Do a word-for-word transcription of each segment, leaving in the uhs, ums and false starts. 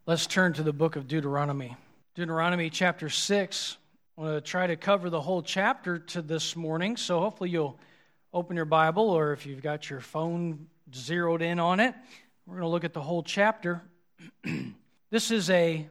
Let's turn to the book of Deuteronomy. Deuteronomy chapter six. I'm going to try to cover the whole chapter to this morning, so hopefully you'll open your Bible, or if you've got your phone zeroed in on it, we're going to look at the whole chapter. This is a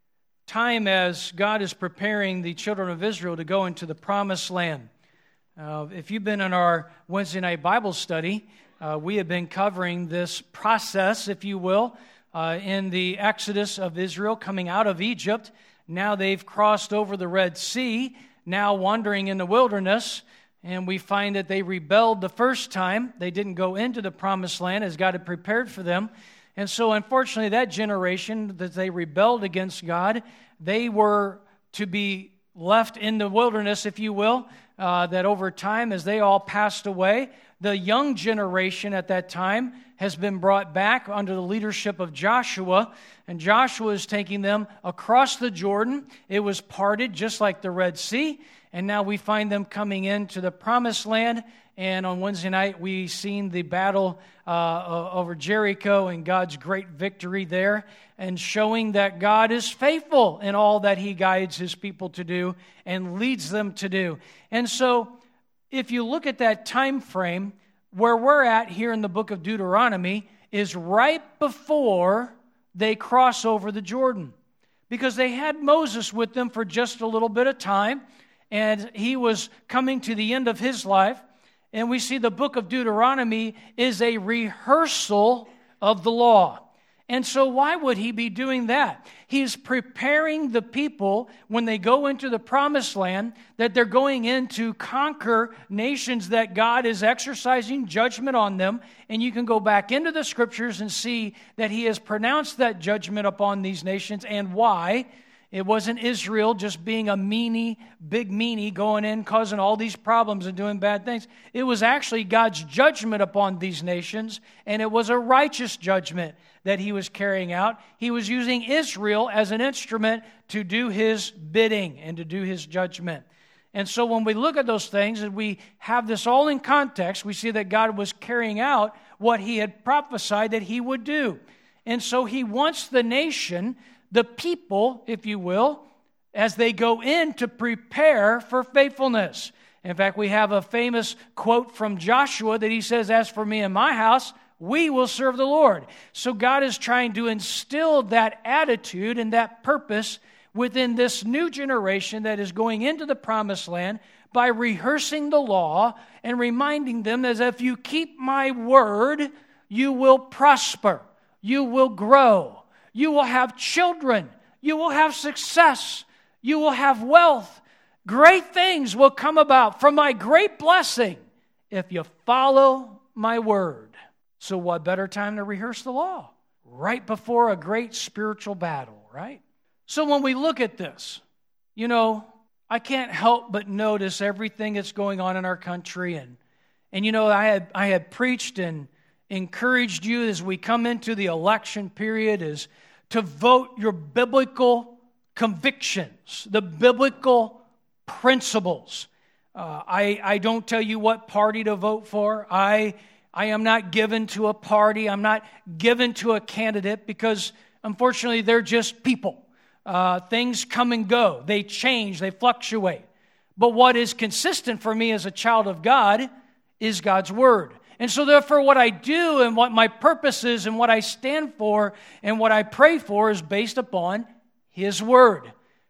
time as God is preparing the children of Israel to go into the promised land. Uh, if you've been in our Wednesday night Bible study, uh, we have been covering this process, if you will, uh, in the exodus of Israel coming out of Egypt. Now they've crossed over the Red Sea, now wandering in the wilderness, and we find that they rebelled the first time. They didn't go into the promised land as God had prepared for them. And so, unfortunately, that generation that they rebelled against God, they were to be left in the wilderness, if you will, uh, that over time, as they all passed away, the young generation at that time has been brought back under the leadership of Joshua, and Joshua is taking them across the Jordan. It was parted just like the Red Sea, and now we find them coming into the promised land. And on Wednesday night, we seen the battle uh, over Jericho and God's great victory there, and showing that God is faithful in all that He guides His people to do and leads them to do. And so, if you look at that time frame, where we're at here in the book of Deuteronomy is right before they cross over the Jordan, because they had Moses with them for just a little bit of time, and he was coming to the end of his life. And we see the book of Deuteronomy is a rehearsal of the law. And so why would he be doing that? He's preparing the people when they go into the promised land, that they're going in to conquer nations that God is exercising judgment on them. And you can go back into the scriptures and see that He has pronounced that judgment upon these nations and why. It wasn't Israel just being a meanie, big meanie, going in, causing all these problems and doing bad things. It was actually God's judgment upon these nations, and it was a righteous judgment that He was carrying out. He was using Israel as an instrument to do His bidding and to do His judgment. And so when we look at those things and we have this all in context, we see that God was carrying out what He had prophesied that He would do. And so He wants the nation, the people, if you will, as they go in to prepare for faithfulness. In fact, we have a famous quote from Joshua that he says, "As for me and my house, we will serve the Lord." So God is trying to instill that attitude and that purpose within this new generation that is going into the promised land by rehearsing the law and reminding them that if you keep my word, you will prosper, you will grow, you will have children, you will have success, you will have wealth. Great things will come about from my great blessing if you follow my word. So what better time to rehearse the law? Right before a great spiritual battle, right? So when we look at this, you know, I can't help but notice everything that's going on in our country. And, and you know, I had I had preached and encouraged you as we come into the election period is to vote your biblical convictions, the biblical principles. Uh, I, I don't tell you what party to vote for. I I am not given to a party. I'm not given to a candidate because, unfortunately, they're just people. Uh, things come and go. They change. They fluctuate. But what is consistent for me as a child of God is God's Word. And so, therefore, what I do and what my purpose is and what I stand for and what I pray for is based upon His Word.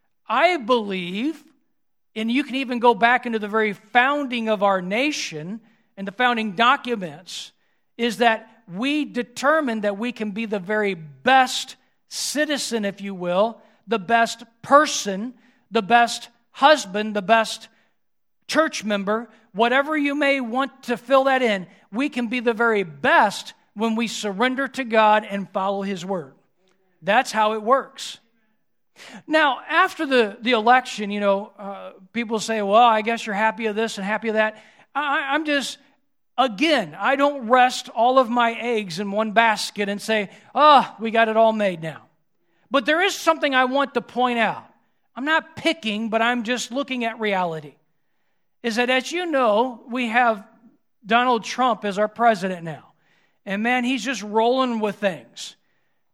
I believe, and you can even go back into the very founding of our nation and the founding documents, is that we determine that we can be the very best citizen, if you will, the best person, the best husband, the best church member, whatever you may want to fill that in, we can be the very best when we surrender to God and follow His Word. That's how it works. Now, after the, the election, you know, uh, people say, well, I guess you're happy of this and happy of that. I, I'm just, again, I don't rest all of my eggs in one basket and say, oh, we got it all made now. But there is something I want to point out. I'm not picking, but I'm just looking at reality. Is that, as you know, we have Donald Trump as our president now. And man, he's just rolling with things.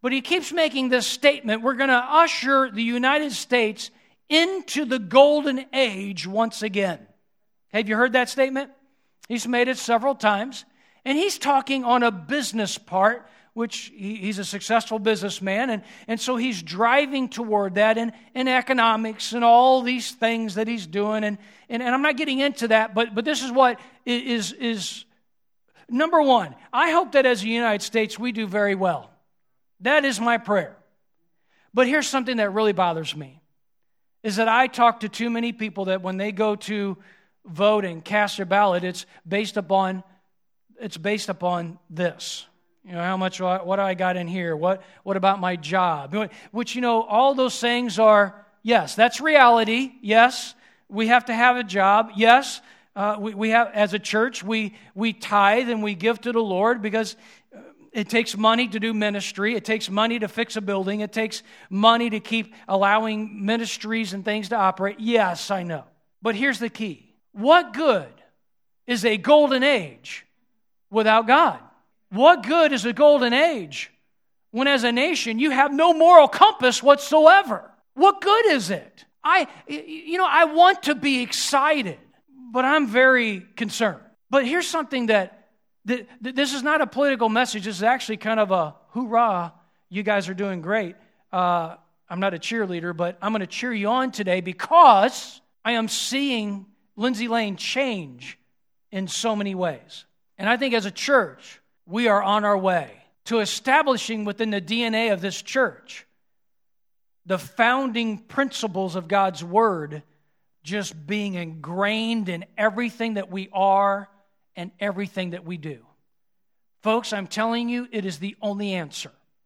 But he keeps making this statement, we're going to usher the United States into the golden age once again. Have you heard that statement? He's made it several times. And he's talking on a business part, which he, he's a successful businessman. And, and so he's driving toward that in, in economics and all these things that he's doing. And, and, and I'm not getting into that, but, but this is what is, is number one. I hope that as the United States, we do very well. That is my prayer. But here's something that really bothers me, is that I talk to too many people that when they go to vote and cast their ballot, it's based upon it's based upon this. You know, how much, what I got in here, what what about my job? Which, you know, all those things are, yes, that's reality. Yes, we have to have a job. Yes, uh, we, we have, as a church, we we tithe and we give to the Lord because it takes money to do ministry. It takes money to fix a building. It takes money to keep allowing ministries and things to operate. Yes, I know. But here's the key. What good is a golden age without God? What good is a golden age when as a nation you have no moral compass whatsoever? What good is it? I, you know, I want to be excited, but I'm very concerned. But here's something that this is not a political message. This is actually kind of a hoorah, you guys are doing great. Uh, I'm not a cheerleader, but I'm going to cheer you on today because I am seeing Lindsay Lane change in so many ways. And I think as a church, we are on our way to establishing within the D N A of this church the founding principles of God's Word just being ingrained in everything that we are and everything that we do. Folks, I'm telling you, it is the only answer,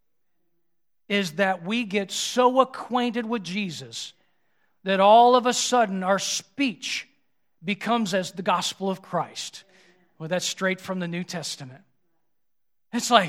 is that we get so acquainted with Jesus that all of a sudden our speech becomes as the gospel of Christ. Well, that's straight from the New Testament. It's like,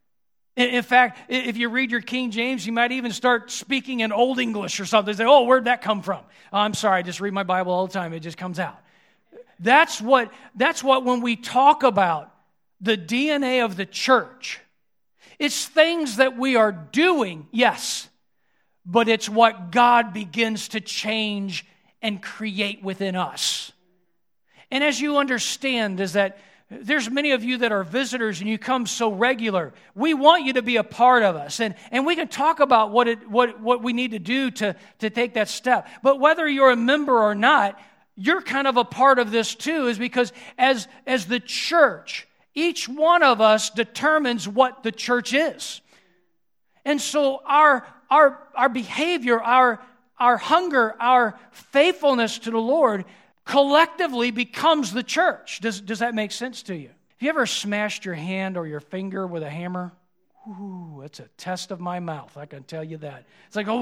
in fact, if you read your King James, you might even start speaking in Old English or something. Say, oh, where'd that come from? Oh, I'm sorry, I just read my Bible all the time. It just comes out. That's what, that's what when we talk about the D N A of the church, it's things that we are doing, yes, but it's what God begins to change and create within us. And as you understand is that there's many of you that are visitors and you come so regular. We want you to be a part of us. And, and we can talk about what it what, what we need to do to, to take that step. But whether you're a member or not, you're kind of a part of this too, is because as, as the church, each one of us determines what the church is. And so our our our behavior, our our hunger, our faithfulness to the Lord collectively becomes the church. Does, does that make sense to you? Have you ever smashed your hand or your finger with a hammer? Ooh, it's a test of my mouth, I can tell you that. It's like,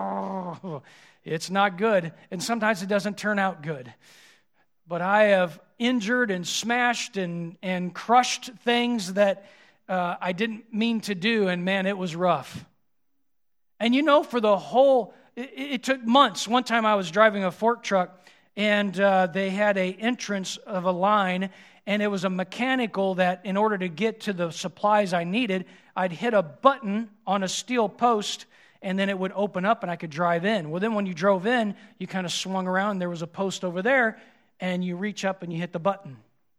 oh, it's not good, and sometimes it doesn't turn out good. But I have injured and smashed and, and crushed things that uh, I didn't mean to do, and man, it was rough. And you know, for the whole, it, it took months. One time I was driving a fork truck, and uh, they had a entrance of a line, and it was a mechanical that in order to get to the supplies I needed, I'd hit a button on a steel post, and then it would open up and I could drive in. Well, then when you drove in, you kind of swung around, and there was a post over there, and you reach up and you hit the button.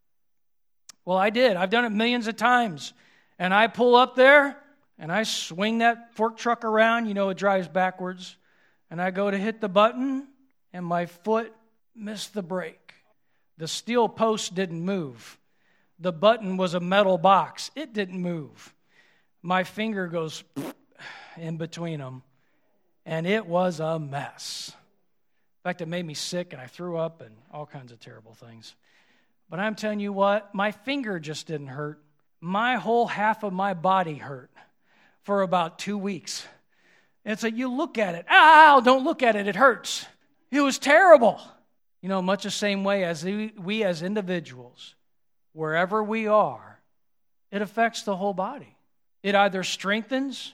Well, I did. I've done it millions of times. And I pull up there, and I swing that fork truck around. You know, it drives backwards. And I go to hit the button, and my foot missed the brake. The steel post didn't move. The button was a metal box. It didn't move. My finger goes in between them, and it was a mess. In fact, it made me sick, and I threw up and all kinds of terrible things. But I'm telling you what, my finger just didn't hurt. My whole half of my body hurt for about two weeks. And so you look at it. Ow, don't look at it, it hurts. It was terrible. You know, much the same way as we, we as individuals, wherever we are, it affects the whole body. It either strengthens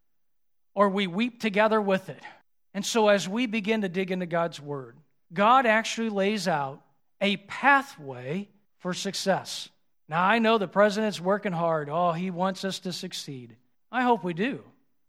or we weep together with it. And so as we begin to dig into God's Word, God actually lays out a pathway for success. Now, I know the president's working hard. Oh, he wants us to succeed. I hope we do.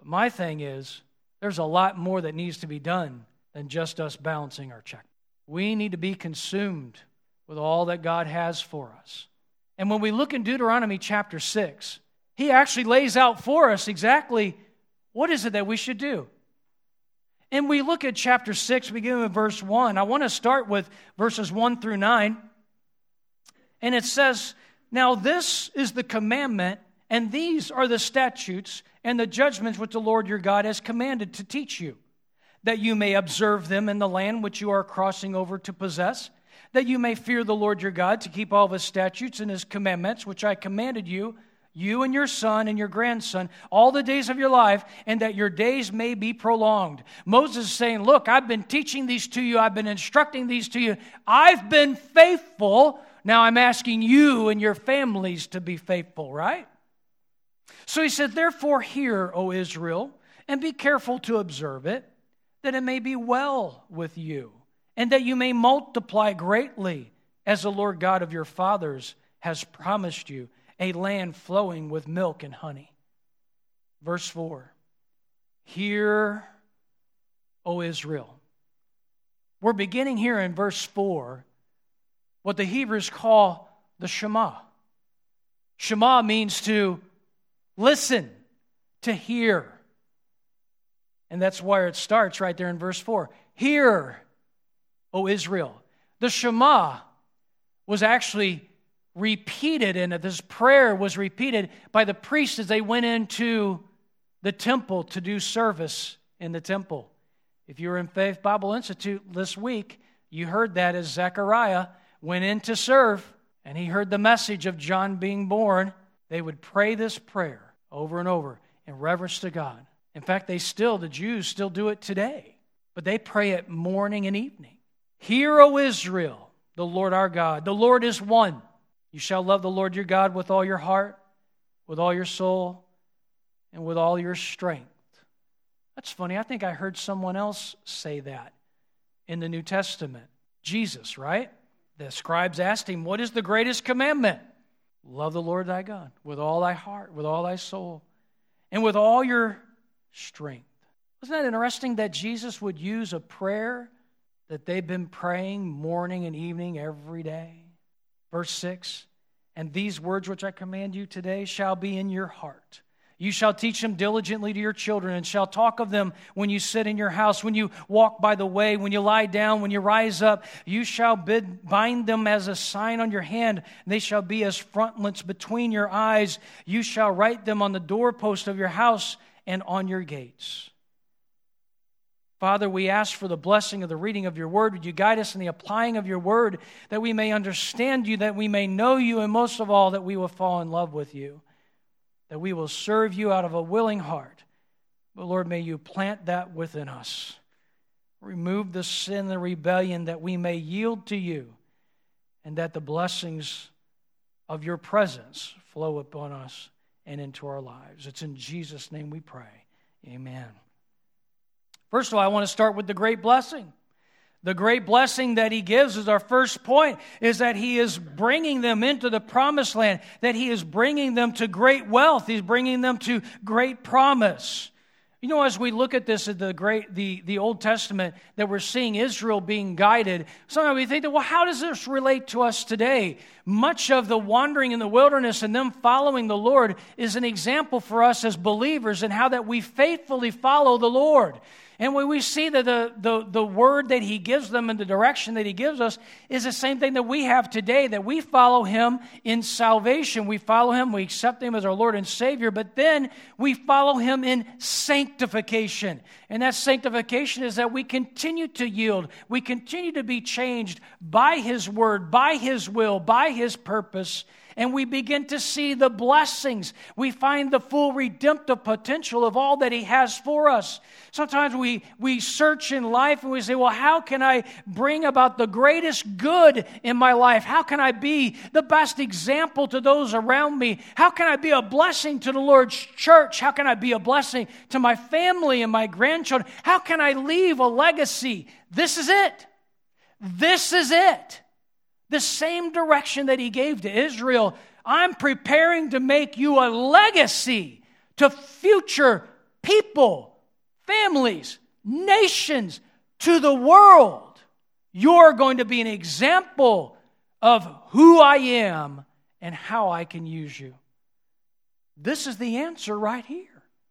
But my thing is, there's a lot more that needs to be done than just us balancing our check. We need to be consumed with all that God has for us. And when we look in Deuteronomy chapter six, he actually lays out for us exactly what is it that we should do. And we look at chapter six, beginning with verse one. I want to start with verses one through nine. And it says, "Now this is the commandment, and these are the statutes and the judgments which the Lord your God has commanded to teach you, that you may observe them in the land which you are crossing over to possess, that you may fear the Lord your God, to keep all of his statutes and his commandments, which I commanded you, you and your son and your grandson, all the days of your life, and that your days may be prolonged." Moses is saying, look, I've been teaching these to you. I've been instructing these to you. I've been faithful. Now I'm asking you and your families to be faithful, right? So he said, "Therefore hear, O Israel, and be careful to observe it, that it may be well with you, and that you may multiply greatly, as the Lord God of your fathers has promised you, a land flowing with milk and honey." Verse four, "Hear, O Israel." We're beginning here in verse four, what the Hebrews call the Shema. Shema means to listen, to hear. And that's where it starts right there in verse four. "Hear, O Israel." The Shema was actually repeated, and this prayer was repeated by the priests as they went into the temple to do service in the temple. If you were in Faith Bible Institute this week, you heard that as Zechariah went in to serve, and he heard the message of John being born. They would pray this prayer over and over in reverence to God. In fact, they still, the Jews still do it today, but they pray it morning and evening. "Hear, O Israel, the Lord our God. The Lord is one. You shall love the Lord your God with all your heart, with all your soul, and with all your strength." That's funny. I think I heard someone else say that in the New Testament. Jesus, right? The scribes asked him, "What is the greatest commandment?" "Love the Lord thy God with all thy heart, with all thy soul, and with all your strength." Isn't that interesting that Jesus would use a prayer that they've been praying morning and evening every day? Verse six, "And these words which I command you today shall be in your heart. You shall teach them diligently to your children, and shall talk of them when you sit in your house, when you walk by the way, when you lie down, when you rise up. You shall bid, bind them as a sign on your hand. They shall be as frontlets between your eyes. You shall write them on the doorpost of your house and on your gates." Father, we ask for the blessing of the reading of your word. Would you guide us in the applying of your word, that we may understand you, that we may know you, and most of all, that we will fall in love with you, that we will serve you out of a willing heart. But Lord, may you plant that within us. Remove the sin and the rebellion, that we may yield to you, and that the blessings of your presence flow upon us and into our lives. It's in Jesus' name we pray. Amen. First of all, I want to start with the great blessing. The great blessing that he gives is our first point, is that he is bringing them into the promised land, that he is bringing them to great wealth. He's bringing them to great promise. You know, as we look at this, at the great, the, the Old Testament, that we're seeing Israel being guided, sometimes we think that, well, how does this relate to us today? Much of the wandering in the wilderness and them following the Lord is an example for us as believers in how that we faithfully follow the Lord. And when we see that the, the, the word that he gives them and the direction that he gives us is the same thing that we have today, that we follow him in salvation. We follow him, we accept him as our Lord and Savior, but then we follow him in sanctification. And that sanctification is that we continue to yield. We continue to be changed by his word, by his will, by his purpose. And we begin to see the blessings. We find the full redemptive potential of all that he has for us. Sometimes we, we search in life and we say, well, how can I bring about the greatest good in my life? How can I be the best example to those around me? How can I be a blessing to the Lord's church? How can I be a blessing to my family and my grandchildren? How can I leave a legacy? This is it. This is it. The same direction that he gave to Israel. I'm preparing to make you a legacy to future people, families, nations, to the world. You're going to be an example of who I am and how I can use you. This is the answer right here.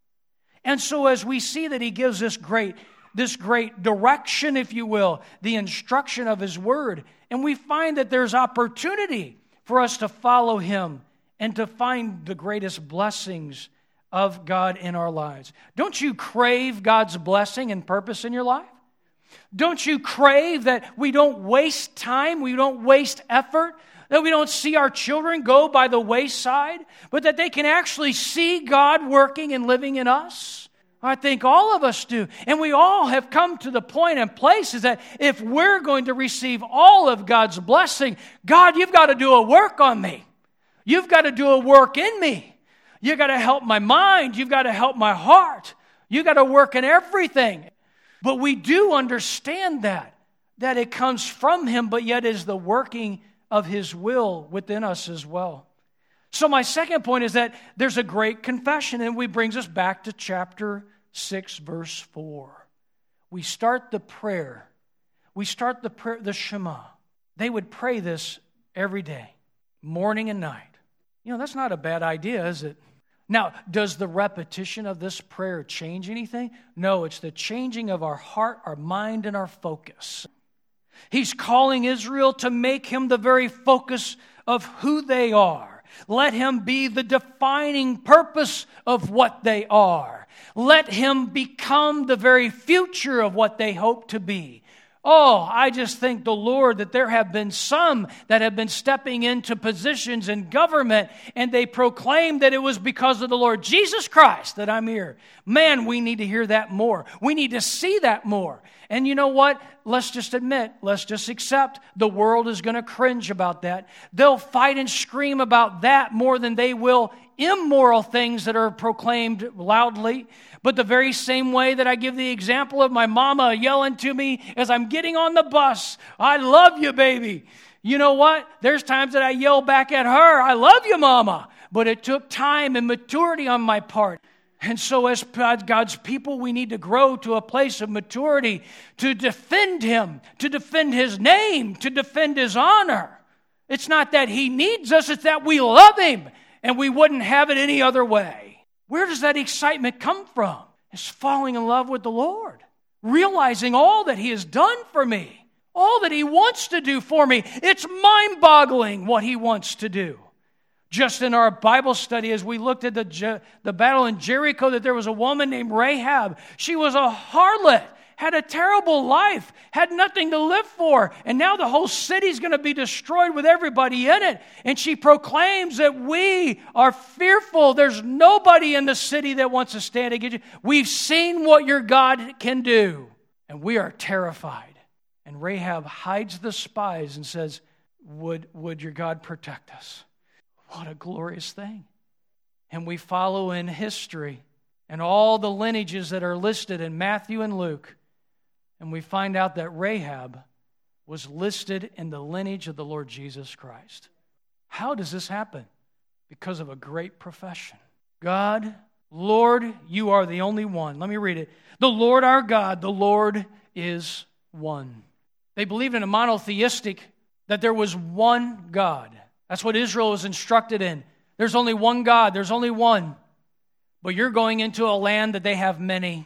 And so as we see that he gives this great, this great direction, if you will, the instruction of his word, and we find that there's opportunity for us to follow him and to find the greatest blessings of God in our lives. Don't you crave God's blessing and purpose in your life? Don't you crave that we don't waste time, we don't waste effort, that we don't see our children go by the wayside, but that they can actually see God working and living in us? I think all of us do. And we all have come to the point and place is that if we're going to receive all of God's blessing, God, you've got to do a work on me. You've got to do a work in me. You've got to help my mind. You've got to help my heart. You've got to work in everything. But we do understand that, that it comes from him, but yet is the working of his will within us as well. So my second point is that there's a great confession, and we brings us back to chapter six, verse four. We start the prayer. We start the prayer, the Shema. They would pray this every day, morning and night. You know, that's not a bad idea, is it? Now, does the repetition of this prayer change anything? No, it's the changing of our heart, our mind, and our focus. He's calling Israel to make him the very focus of who they are. Let him be the defining purpose of what they are. Let him become the very future of what they hope to be. Oh, I just thank the Lord that there have been some that have been stepping into positions in government, and they proclaim that it was because of the Lord Jesus Christ that I'm here. Man, we need to hear that more. We need to see that more. And you know what? Let's just admit, let's just accept the world is going to cringe about that. They'll fight and scream about that more than they will immoral things that are proclaimed loudly. But the very same way that I give the example of my mama yelling to me as I'm getting on the bus, I love you, baby. You know what? There's times that I yell back at her, I love you, mama. But it took time and maturity on my part. And so as God's people, we need to grow to a place of maturity to defend him, to defend his name, to defend his honor. It's not that he needs us, it's that we love him and we wouldn't have it any other way. Where does that excitement come from? It's falling in love with the Lord, realizing all that he has done for me, all that he wants to do for me. It's mind-boggling what he wants to do. Just in our Bible study, as we looked at the, Je- the battle in Jericho, that there was a woman named Rahab. She was a harlot, had a terrible life, had nothing to live for, and now the whole city's going to be destroyed with everybody in it. And she proclaims that we are fearful. There's nobody in the city that wants to stand against you. We've seen what your God can do, and we are terrified. And Rahab hides the spies and says, would, would your God protect us? What a glorious thing. And we follow in history and all the lineages that are listed in Matthew and Luke. And we find out that Rahab was listed in the lineage of the Lord Jesus Christ. How does this happen? Because of a great profession. God, Lord, you are the only one. Let me read it. The Lord our God, the Lord is one. They believed in a monotheistic, that there was one God. That's what Israel was instructed in. There's only one God. There's only one. But you're going into a land that they have many.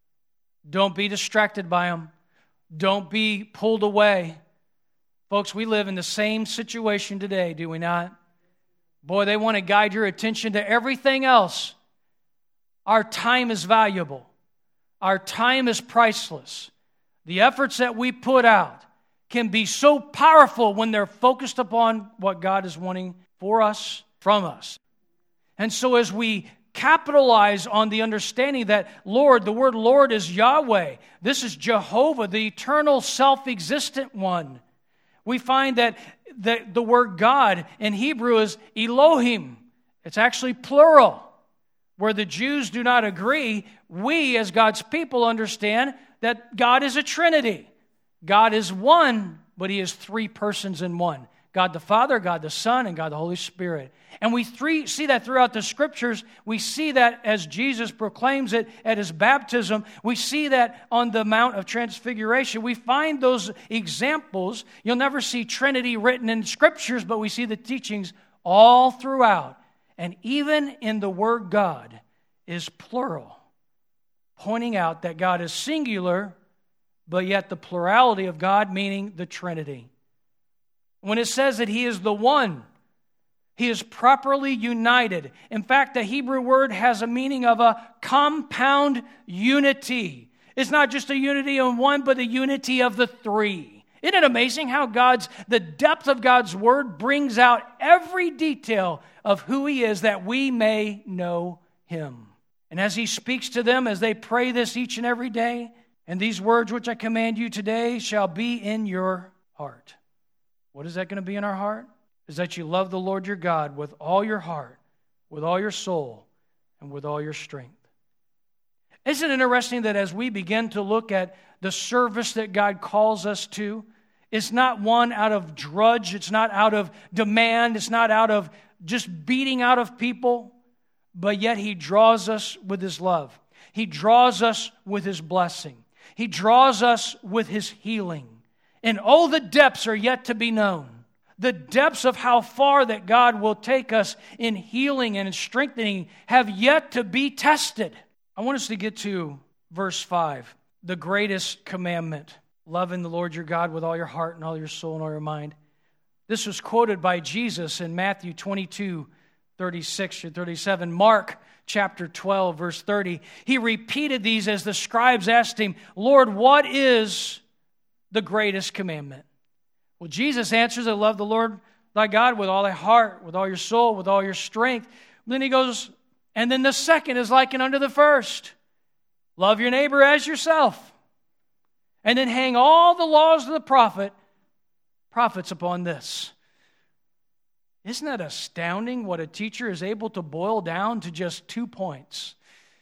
Don't be distracted by them. Don't be pulled away. Folks, we live in the same situation today, do we not? Boy, they want to guide your attention to everything else. Our time is valuable. Our time is priceless. The efforts that we put out can be so powerful when they're focused upon what God is wanting for us, from us. And so as we capitalize on the understanding that Lord, the word Lord is Yahweh. This is Jehovah, the eternal self-existent one. We find that the, the word God in Hebrew is Elohim. It's actually plural. Where the Jews do not agree, we as God's people understand that God is a Trinity. God is one, but he is three persons in one. God the Father, God the Son, and God the Holy Spirit. And we three, see that throughout the Scriptures. We see that as Jesus proclaims it at His baptism. We see that on the Mount of Transfiguration. We find those examples. You'll never see Trinity written in Scriptures, but we see the teachings all throughout. And even in the word God is plural, pointing out that God is singular, but yet the plurality of God, meaning the Trinity. When it says that He is the one, He is properly united. In fact, the Hebrew word has a meaning of a compound unity. It's not just a unity in one, but a unity of the three. Isn't it amazing how God's, the depth of God's word brings out every detail of who He is that we may know Him. And as He speaks to them, as they pray this each and every day, and these words which I command you today shall be in your heart. What is that going to be in our heart? Is that you love the Lord your God with all your heart, with all your soul, and with all your strength. Isn't it interesting that as we begin to look at the service that God calls us to, it's not one out of drudge, it's not out of demand, it's not out of just beating out of people, but yet He draws us with His love. He draws us with His blessing. He draws us with His healing. And oh, the depths are yet to be known. The depths of how far that God will take us in healing and in strengthening have yet to be tested. I want us to get to verse five, the greatest commandment, loving the Lord your God with all your heart and all your soul and all your mind. This was quoted by Jesus in Matthew twenty-two, thirty-six through thirty-seven. Mark chapter twelve, verse thirty. He repeated these as the scribes asked Him, Lord, what is the greatest commandment? Well, Jesus answers, I love the Lord thy God with all thy heart, with all your soul, with all your strength. Then He goes, and then the second is likened unto the first. Love your neighbor as yourself. And then hang all the laws of the prophet, prophets upon this. Isn't that astounding what a teacher is able to boil down to just two points?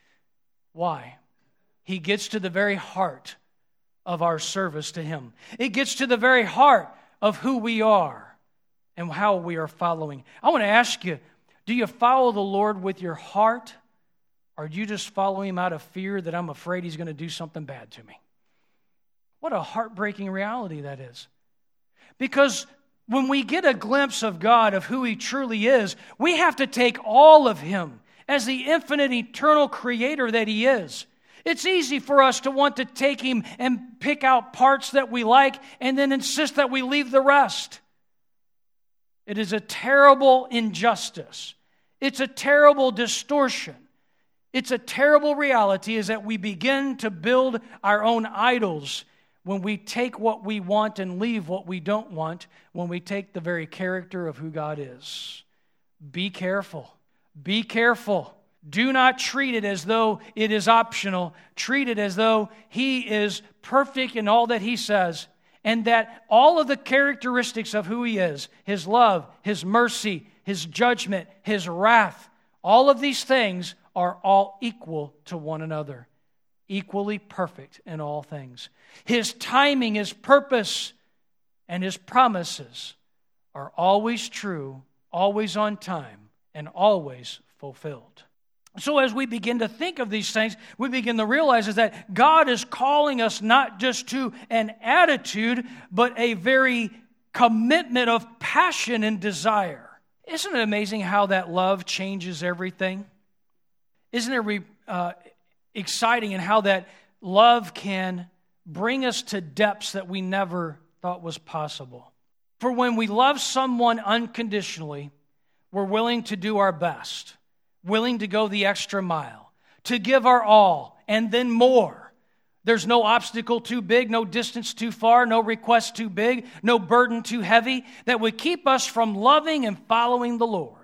Why? He gets to the very heart of our service to Him. It gets to the very heart of who we are and how we are following. I want to ask you, do you follow the Lord with your heart, or do you just follow Him out of fear that I'm afraid He's going to do something bad to me? What a heartbreaking reality that is. Because when we get a glimpse of God, of who He truly is, we have to take all of Him as the infinite, eternal Creator that He is. It's easy for us to want to take Him and pick out parts that we like and then insist that we leave the rest. It is a terrible injustice. It's a terrible distortion. It's a terrible reality is that we begin to build our own idols when we take what we want and leave what we don't want, when we take the very character of who God is. Be careful. Be careful. Do not treat it as though it is optional. Treat it as though He is perfect in all that He says, and that all of the characteristics of who He is, His love, His mercy, His judgment, His wrath, all of these things are all equal to one another, equally perfect in all things. His timing, His purpose, and His promises are always true, always on time, and always fulfilled. So as we begin to think of these things, we begin to realize is that God is calling us not just to an attitude, but a very commitment of passion and desire. Isn't it amazing how that love changes everything? Isn't it re, uh, exciting in how that love can bring us to depths that we never thought was possible? For when we love someone unconditionally, we're willing to do our best, willing to go the extra mile, to give our all, and then more. There's no obstacle too big, no distance too far, no request too big, no burden too heavy that would keep us from loving and following the Lord.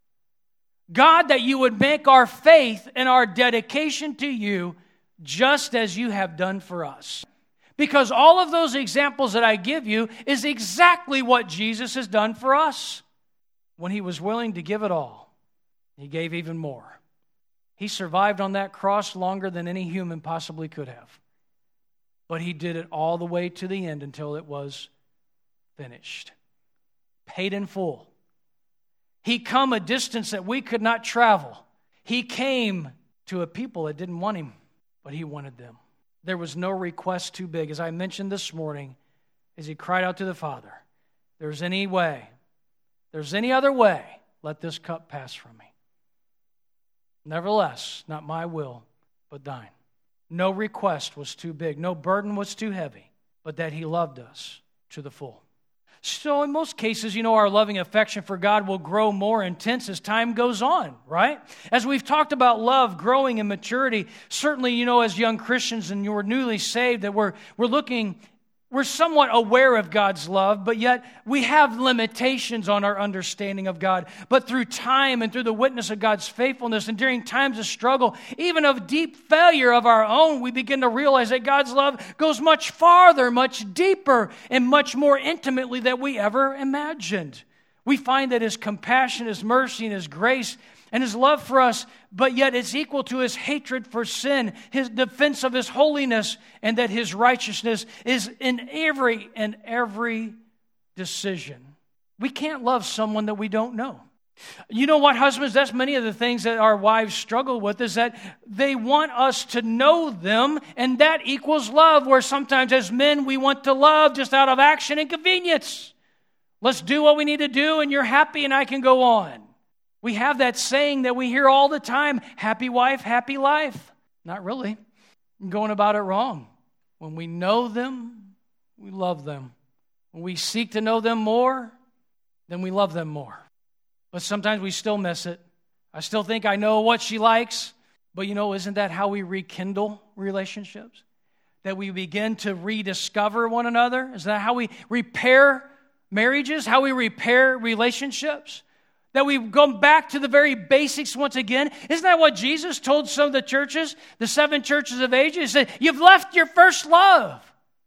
God, that you would make our faith and our dedication to you just as you have done for us. Because all of those examples that I give you is exactly what Jesus has done for us. When He was willing to give it all, He gave even more. He survived on that cross longer than any human possibly could have. But He did it all the way to the end until it was finished. paid in full. He come a distance that we could not travel. He came to a people that didn't want him, but he wanted them. There was no request too big. As I mentioned this morning, as he cried out to the Father, there's any way, there's any other way, let this cup pass from me. Nevertheless, not my will, but thine. No request was too big. No burden was too heavy, but that he loved us to the full. So in most cases, you know, our loving affection for God will grow more intense as time goes on, right? As we've talked about love growing in maturity, certainly, you know, as young Christians and you're newly saved, that we're we're looking, we're somewhat aware of God's love, but yet we have limitations on our understanding of God. But through time and through the witness of God's faithfulness and during times of struggle, even of deep failure of our own, we begin to realize that God's love goes much farther, much deeper, and much more intimately than we ever imagined. We find that His compassion, His mercy, and His grace and His love for us, but yet it's equal to His hatred for sin, His defense of His holiness, and that His righteousness is in every and every decision. We can't love someone that we don't know. You know what, husbands? That's many of the things that our wives struggle with, is that they want us to know them, and that equals love, where sometimes as men we want to love just out of action and convenience. Let's do what we need to do, and you're happy, and I can go on. We have that saying that we hear all the time, happy wife, happy life. Not really. I'm going about it wrong. When we know them, we love them. When we seek to know them more, then we love them more. But sometimes we still miss it. I still think I know what she likes. But you know, isn't that how we rekindle relationships? That we begin to rediscover one another? Is that how we repair marriages? How we repair relationships? That we go back to the very basics once again. Isn't that what Jesus told some of the churches, the seven churches of Asia? He said, you've left your first love.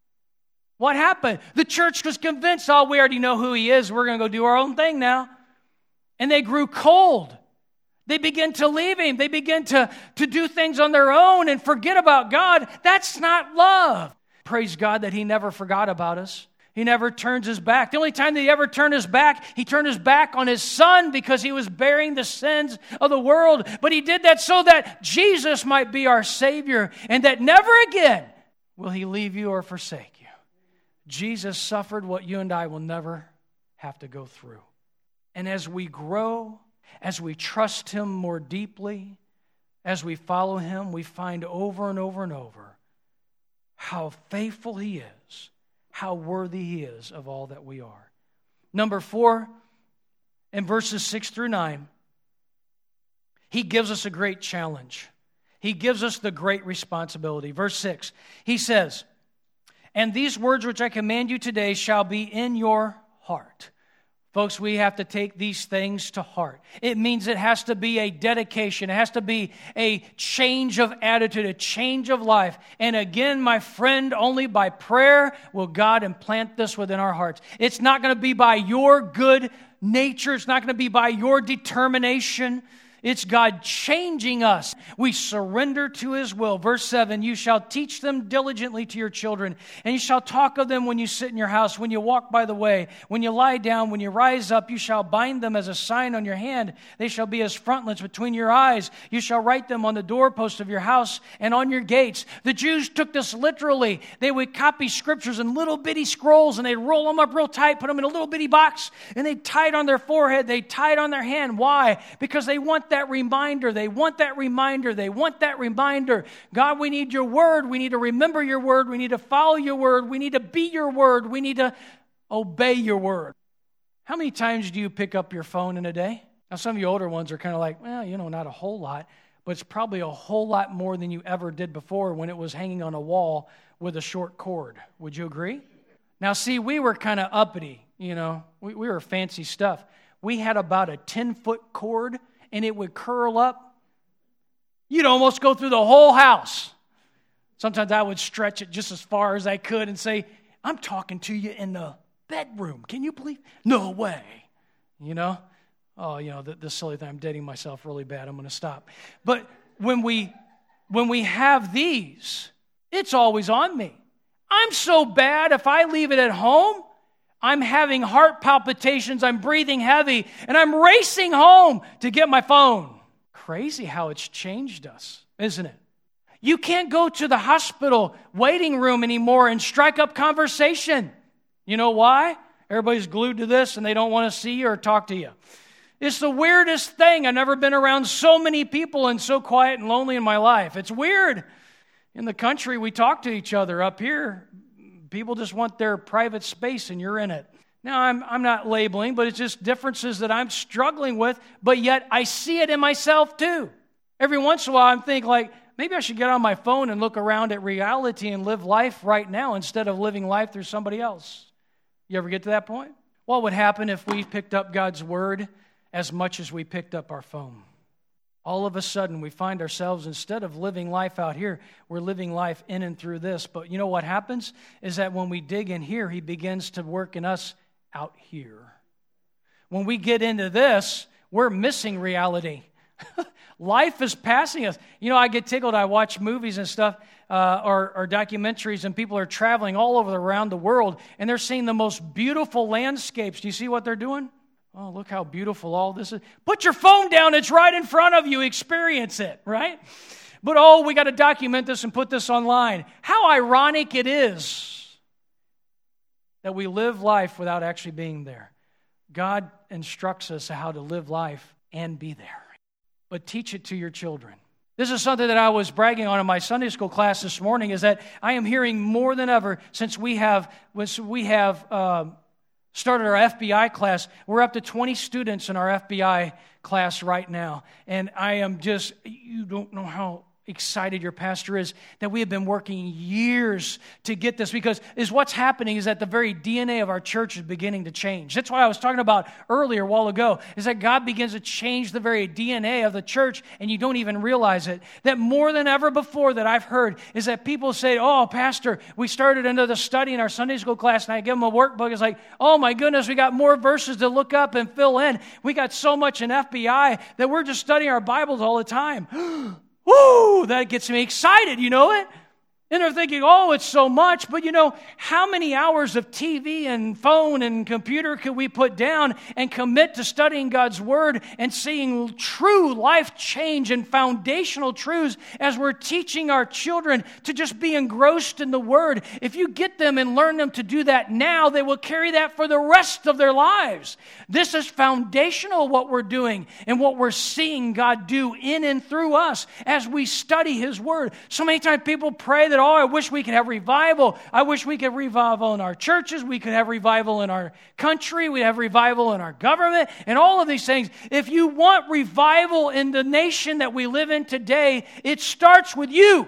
What happened? The church was convinced, oh, we already know who He is. We're going to go do our own thing now. And they grew cold. They began to leave Him. They began to, to do things on their own and forget about God. That's not love. Praise God that He never forgot about us. He never turns His back. The only time that He ever turned His back, He turned His back on His Son because He was bearing the sins of the world. But He did that so that Jesus might be our Savior, and that never again will He leave you or forsake you. Jesus suffered what you and I will never have to go through. And as we grow, as we trust Him more deeply, as we follow Him, we find over and over and over how faithful He is, how worthy He is of all that we are. Number four, in verses six through nine, He gives us a great challenge. He gives us the great responsibility. Verse six, He says, and these words which I command you today shall be in your heart. Folks, we have to take these things to heart. It means it has to be a dedication. It has to be a change of attitude, a change of life. And again, my friend, only by prayer will God implant this within our hearts. It's not going to be by your good nature. It's not going to be by your determination. It's God changing us. We surrender to His will. Verse seven, you shall teach them diligently to your children, and you shall talk of them when you sit in your house, when you walk by the way, when you lie down, when you rise up. You shall bind them as a sign on your hand. They shall be as frontlets between your eyes. You shall write them on the doorpost of your house and on your gates. The Jews took this literally. They would copy scriptures in little bitty scrolls, and they'd roll them up real tight, put them in a little bitty box, and they'd tie it on their forehead. They'd tie it on their hand. Why? Because they want that reminder. They want that reminder. They want that reminder. God, we need your word. We need to remember your word. We need to follow your word. We need to be your word. We need to obey your word. How many times do you pick up your phone in a day? Now, some of you older ones are kind of like, well, you know, not a whole lot, but it's probably a whole lot more than you ever did before when it was hanging on a wall with a short cord. Would you agree? Now, see, we were kind of uppity, you know. We, we were fancy stuff. We had about a ten-foot cord, and it would curl up. You'd almost go through the whole house. Sometimes I would stretch it just as far as I could and say, I'm talking to you in the bedroom. Can you believe? No way. You know? Oh, you know, the, the silly thing. I'm dating myself really bad. I'm going to stop. But when we when we have these, it's always on me. I'm so bad if I leave it at home, I'm having heart palpitations, I'm breathing heavy, and I'm racing home to get my phone. Crazy how it's changed us, isn't it? You can't go to the hospital waiting room anymore and strike up conversation. You know why? Everybody's glued to this and they don't want to see you or talk to you. It's the weirdest thing. I've never been around so many people and so quiet and lonely in my life. It's weird. In the country, we talk to each other. Up here, people just want their private space and you're in it. Now, I'm I'm not labeling, but it's just differences that I'm struggling with, but yet I see it in myself too. Every once in a while, I'm thinking like, maybe I should get on my phone and look around at reality and live life right now instead of living life through somebody else. You ever get to that point? What would happen if we picked up God's Word as much as we picked up our phone? All of a sudden, we find ourselves, instead of living life out here, we're living life in and through this. But you know what happens? Is that when we dig in here, He begins to work in us out here. When we get into this, we're missing reality. Life is passing us. You know, I get tickled. I watch movies and stuff uh, or, or documentaries, and people are traveling all over around the world, and they're seeing the most beautiful landscapes. Do you see what they're doing? Oh, look how beautiful all this is. Put your phone down. It's right in front of you. Experience it, right? But, oh, we got to document this and put this online. How ironic it is that we live life without actually being there. God instructs us how to live life and be there. But teach it to your children. This is something that I was bragging on in my Sunday school class this morning, is that I am hearing more than ever since we have, since we have uh, started our F B I class. We're up to twenty students in our F B I class right now. And I am just, you don't know how excited your pastor is that we have been working years to get this, because is what's happening is that the very D N A of our church is beginning to change. That's what I was talking about earlier a while ago, is that God begins to change the very D N A of the church and you don't even realize it. That more than ever before that I've heard is that people say, oh, pastor, we started another study in our Sunday school class and I give them a workbook. It's like, oh my goodness, we got more verses to look up and fill in. We got so much in F B I that we're just studying our Bibles all the time. Woo! That gets me excited, you know it? And they're thinking, oh, it's so much. But you know, how many hours of T V and phone and computer could we put down and commit to studying God's Word and seeing true life change and foundational truths as we're teaching our children to just be engrossed in the Word? If you get them and learn them to do that now, they will carry that for the rest of their lives. This is foundational, what we're doing and what we're seeing God do in and through us as we study His Word. So many times people pray that, oh, I wish we could have revival. I wish we could have revival in our churches. We could have revival in our country. We have revival in our government and all of these things. If you want revival in the nation that we live in today, it starts with you.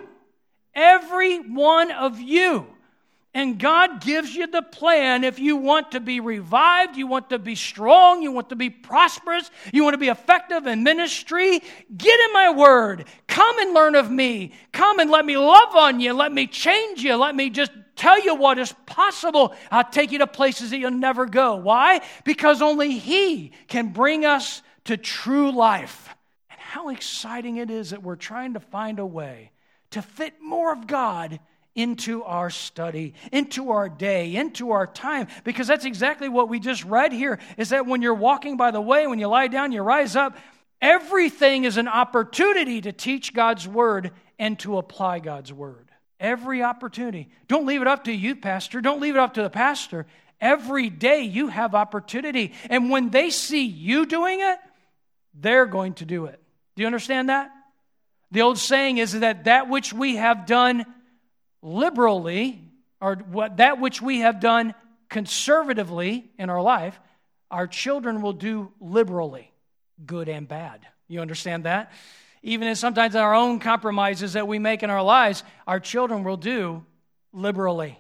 Every one of you. And God gives you the plan if you want to be revived, you want to be strong, you want to be prosperous, you want to be effective in ministry. Get in my Word. Come and learn of me. Come and let me love on you. Let me change you. Let me just tell you what is possible. I'll take you to places that you'll never go. Why? Because only He can bring us to true life. And how exciting it is that we're trying to find a way to fit more of God into our study, into our day, into our time. Because that's exactly what we just read here, is that when you're walking by the way, when you lie down, you rise up, everything is an opportunity to teach God's Word and to apply God's Word. Every opportunity. Don't leave it up to you, pastor. Don't leave it up to the pastor. Every day you have opportunity. And when they see you doing it, they're going to do it. Do you understand that? The old saying is that that which we have done liberally, or what that which we have done conservatively in our life, our children will do liberally, good and bad. You understand that? Even in sometimes our own compromises that we make in our lives, our children will do liberally,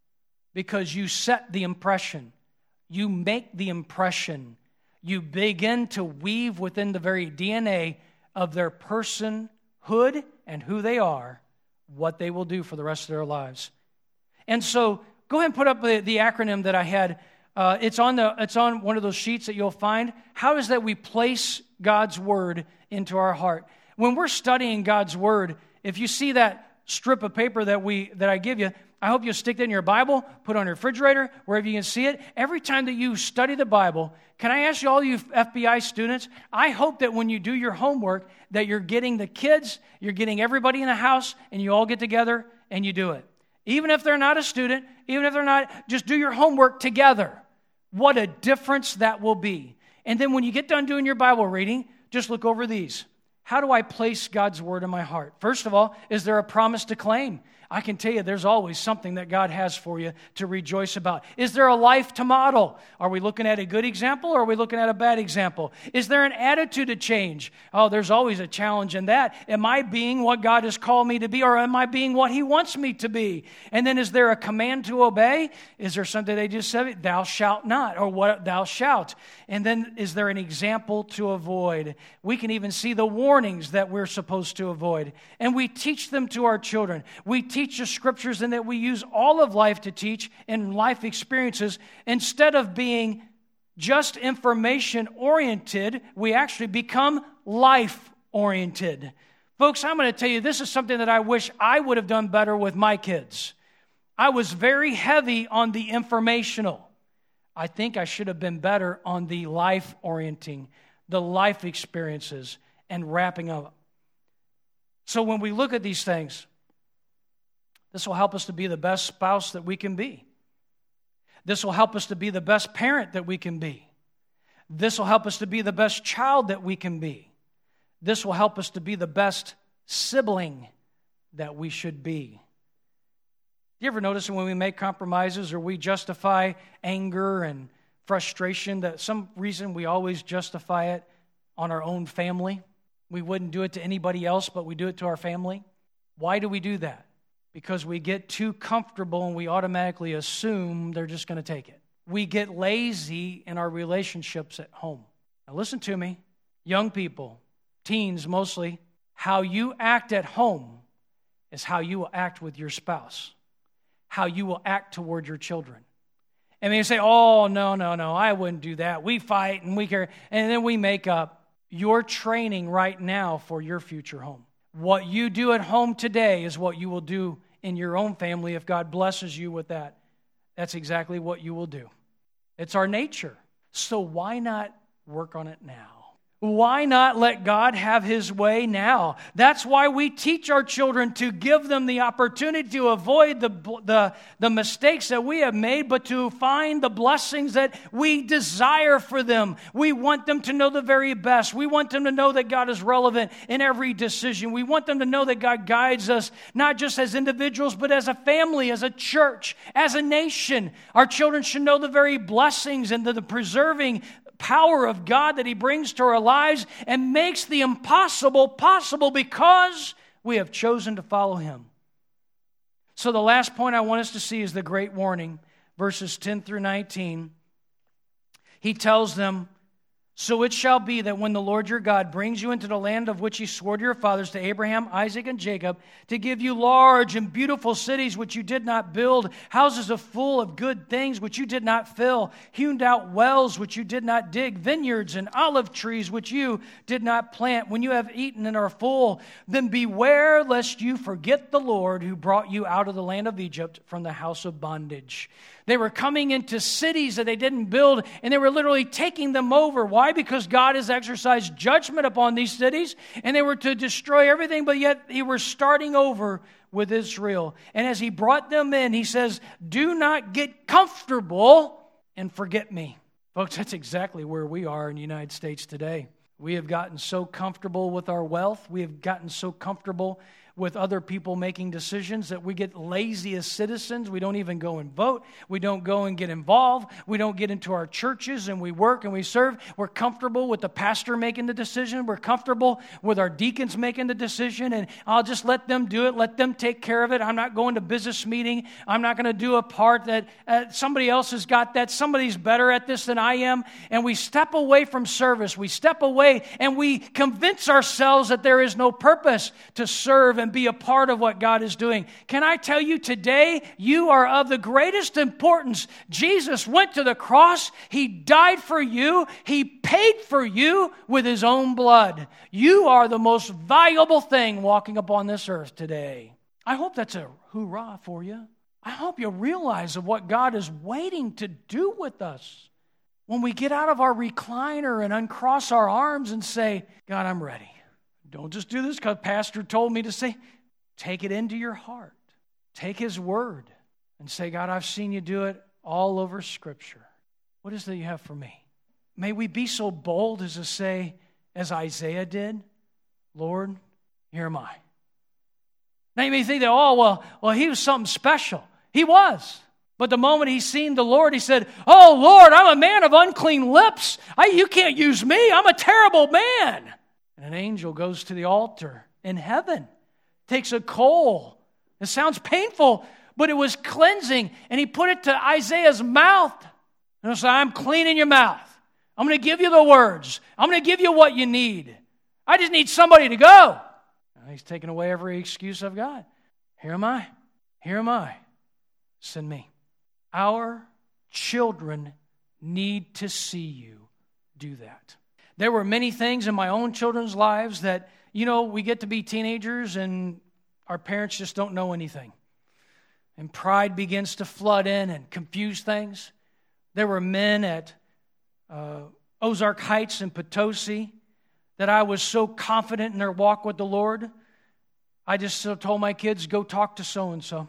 because you set the impression, you make the impression, you begin to weave within the very D N A of their personhood and who they are, what they will do for the rest of their lives. And so, go ahead and put up the, the acronym that I had. Uh, it's on the it's on one of those sheets that you'll find. How is that we place God's Word into our heart? When we're studying God's Word, if you see that strip of paper that we that I give you, I hope you'll stick that in your Bible, put it on your refrigerator, wherever you can see it. Every time that you study the Bible, can I ask you, all you F B I students, I hope that when you do your homework, that you're getting the kids, you're getting everybody in the house, and you all get together and you do it. Even if they're not a student, even if they're not, just do your homework together. What a difference that will be. And then when you get done doing your Bible reading, just look over these. How do I place God's word in my heart? First of all, is there a promise to claim? I can tell you there's always something that God has for you to rejoice about. Is there a life to model? Are we looking at a good example or are we looking at a bad example? Is there an attitude to change? Oh, there's always a challenge in that. Am I being what God has called me to be, or am I being what He wants me to be? And then is there a command to obey? Is there something they just said, thou shalt not, or what thou shalt? And then is there an example to avoid? We can even see the warnings that we're supposed to avoid. And we teach them to our children. We teach Teach the scriptures, and that we use all of life to teach and life experiences. Instead of being just information oriented, we actually become life oriented. Folks, I'm going to tell you, this is something that I wish I would have done better with my kids. I was very heavy on the informational. I think I should have been better on the life orienting, the life experiences, and wrapping up. So when we look at these things, this will help us to be the best spouse that we can be. This will help us to be the best parent that we can be. This will help us to be the best child that we can be. This will help us to be the best sibling that we should be. Do you ever notice when we make compromises or we justify anger and frustration, that some reason we always justify it on our own family? We wouldn't do it to anybody else, but we do it to our family. Why do we do that? Because we get too comfortable and we automatically assume they're just going to take it. We get lazy in our relationships at home. Now listen to me, young people, teens mostly, how you act at home is how you will act with your spouse, how you will act toward your children. And they say, oh, no, no, no, I wouldn't do that. We fight and we care, and then we make up. You're training right now for your future home. What you do at home today is what you will do in your own family if God blesses you with that. That's exactly what you will do. It's our nature. So why not work on it now? Why not let God have His way now? That's why we teach our children, to give them the opportunity to avoid the, the, the mistakes that we have made, but to find the blessings that we desire for them. We want them to know the very best. We want them to know that God is relevant in every decision. We want them to know that God guides us, not just as individuals, but as a family, as a church, as a nation. Our children should know the very blessings and the, the preserving power of God that He brings to our lives and makes the impossible possible because we have chosen to follow Him. So the last point I want us to see is the great warning, verses ten through nineteen. He tells them, so it shall be that when the Lord your God brings you into the land of which He swore to your fathers, to Abraham, Isaac, and Jacob, to give you large and beautiful cities which you did not build, houses of full of good things which you did not fill, hewn out wells which you did not dig, vineyards and olive trees which you did not plant, when you have eaten and are full, then beware lest you forget the Lord who brought you out of the land of Egypt from the house of bondage. They were coming into cities that they didn't build, and they were literally taking them over. Why? Because God has exercised judgment upon these cities, and they were to destroy everything, but yet He was starting over with Israel. And as He brought them in, He says, do not get comfortable and forget me. Folks, that's exactly where we are in the United States today. We have gotten so comfortable with our wealth. We have gotten so comfortable with other people making decisions that we get lazy as citizens. We don't even go and vote. We don't go and get involved. We don't get into our churches and we work and we serve. We're comfortable with the pastor making the decision. We're comfortable with our deacons making the decision, and I'll just let them do it. Let them take care of it. I'm not going to business meeting. I'm not going to do a part that uh, somebody else has got that. Somebody's better at this than I am. And we step away from service. We step away and we convince ourselves that there is no purpose to serve and be a part of what God is doing. Can I tell you today, you are of the greatest importance. Jesus went to the cross. He died for you. He paid for you with His own blood. You are the most valuable thing walking upon this earth today. I hope that's a hoorah for you. I hope you realize of what God is waiting to do with us when we get out of our recliner and uncross our arms and say, God, I'm ready. Don't just do this because Pastor told me to say. Take it into your heart. Take His word and say, God, I've seen you do it all over Scripture. What is that you have for me? May we be so bold as to say, as Isaiah did, Lord, here am I. Now you may think that, oh, well, well, he was something special. He was. But the moment he seen the Lord, he said, oh, Lord, I'm a man of unclean lips. I, you can't use me. I'm a terrible man. And an angel goes to the altar in heaven, takes a coal. It sounds painful, but it was cleansing. And he put it to Isaiah's mouth. And he said, I'm cleaning your mouth. I'm going to give you the words. I'm going to give you what you need. I just need somebody to go. And he's taken away every excuse I've got. Here am I. Here am I. Send me. Our children need to see you do that. There were many things in my own children's lives that, you know, we get to be teenagers and our parents just don't know anything. And pride begins to flood in and confuse things. There were men at uh, Ozark Heights in Potosi that I was so confident in their walk with the Lord, I just told my kids, go talk to so-and-so.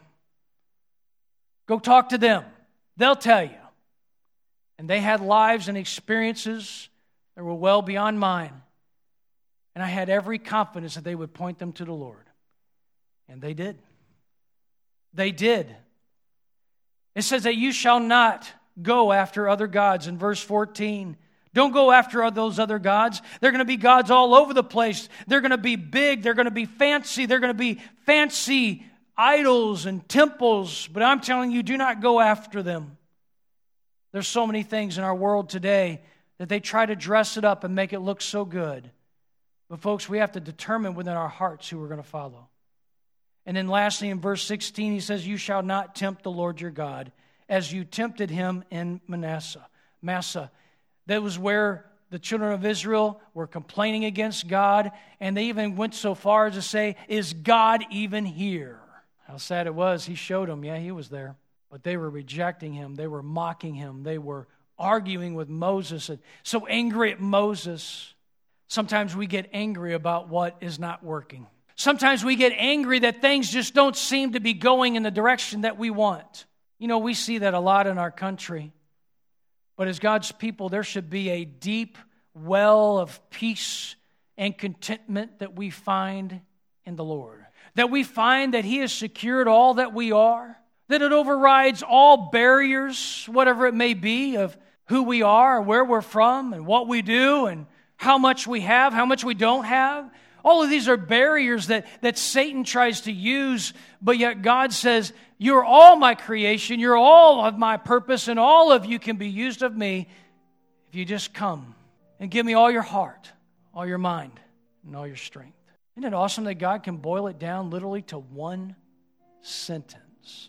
Go talk to them. They'll tell you. And they had lives and experiences that were well beyond mine. And I had every confidence that they would point them to the Lord. And they did. They did. It says that you shall not go after other gods in verse fourteen. Don't go after those other gods. They're going to be gods all over the place. They're going to be big. They're going to be fancy. They're going to be fancy idols and temples. But I'm telling you, do not go after them. There's so many things in our world today that they try to dress it up and make it look so good. But folks, we have to determine within our hearts who we're going to follow. And then lastly, in verse sixteen, he says, you shall not tempt the Lord your God as you tempted him in Manasseh. Massa. That was where the children of Israel were complaining against God, and they even went so far as to say, is God even here? How sad it was. He showed them, yeah, he was there. But they were rejecting him. They were mocking him. They were arguing with Moses, and so angry at Moses. Sometimes we get angry about what is not working. Sometimes we get angry that things just don't seem to be going in the direction that we want. You know, we see that a lot in our country. But as God's people, there should be a deep well of peace and contentment that we find in the Lord. That we find that He has secured all that we are. That it overrides all barriers, whatever it may be, of who we are, where we're from, and what we do, and how much we have, how much we don't have. All of these are barriers that, that Satan tries to use, but yet God says, you're all my creation, you're all of my purpose, and all of you can be used of me if you just come and give me all your heart, all your mind, and all your strength. Isn't it awesome that God can boil it down literally to one sentence?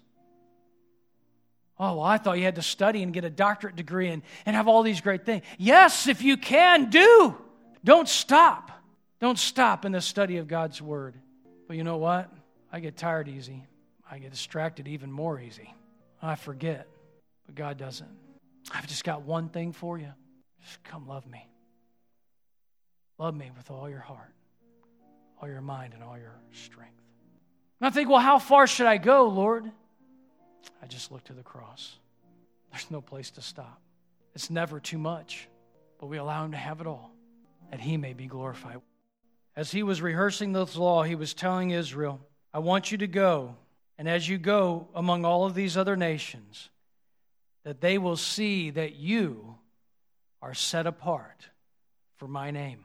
Oh, well, I thought you had to study and get a doctorate degree and, and have all these great things. Yes, if you can, do. Don't stop. Don't stop in the study of God's Word. But you know what? I get tired easy. I get distracted even more easy. I forget. But God doesn't. I've just got one thing for you. Just come love me. Love me with all your heart, all your mind, and all your strength. And I think, well, how far should I go, Lord? I just look to the cross. There's no place to stop. It's never too much. But we allow Him to have it all, that He may be glorified. As He was rehearsing this law, He was telling Israel, I want you to go, and as you go among all of these other nations, that they will see that you are set apart for my name.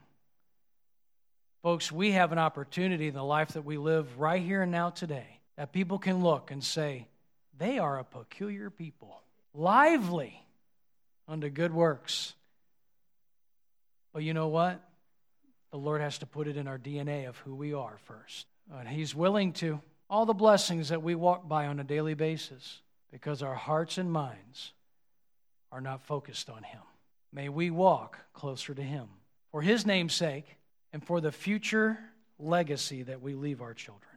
Folks, we have an opportunity in the life that we live right here and now today, that people can look and say, they are a peculiar people, lively unto good works. But you know what? The Lord has to put it in our D N A of who we are first. And He's willing to. All the blessings that we walk by on a daily basis, because our hearts and minds are not focused on Him. May we walk closer to Him for His name's sake and for the future legacy that we leave our children.